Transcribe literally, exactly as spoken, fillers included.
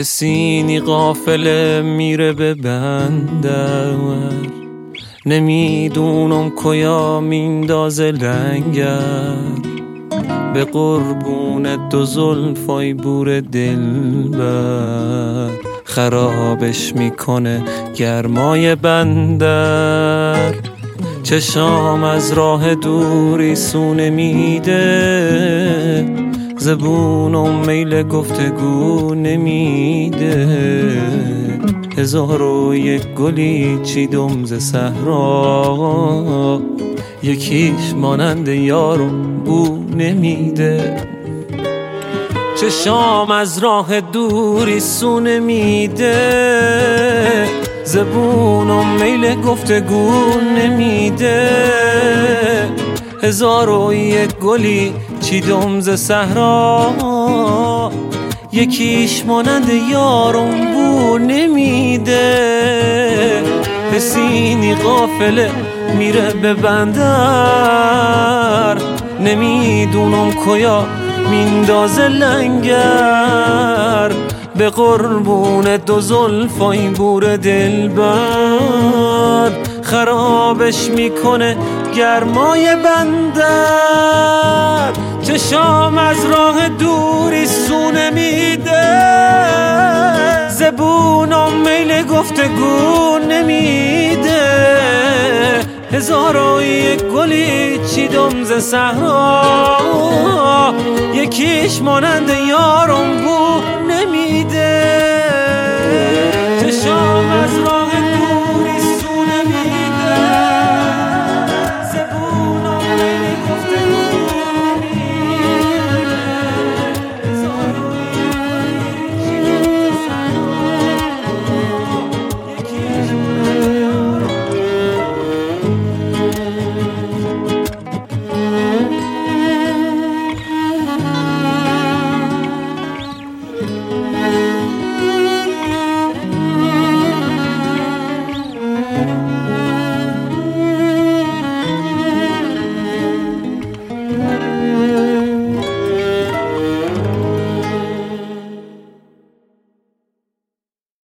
سینی قافله میره به بندر، نمیدونم کجا میندازه لنگر. به قربون دو زلفای بور دلبر، خرابش میکنه گرمای بندر. چشام از راه دوری سونه میده، زبونم میل گفتگو نمیده. هزار و یک گلی چیدم ز صحرا، یکیش مانند یارم بو نمیده. چشام از راه دوری سونه میده، زبونم میل گفتگو نمیده. هزار و یک گلی چیدم ز صحرا، یکیش مانند یارم بو نمیده. حسینی قافله میره به بندر، نمیدونم کجا میندازه لنگر. به قربون دو زلفای بور دلبر، خرابش میکنه گرمای بندر. چشام از راه دوری سونه میده، زبونم میل گفتگو نمیده. هزار و یک گلی چیدم ز صحرا، یکیش مانند یارم بو نمیده.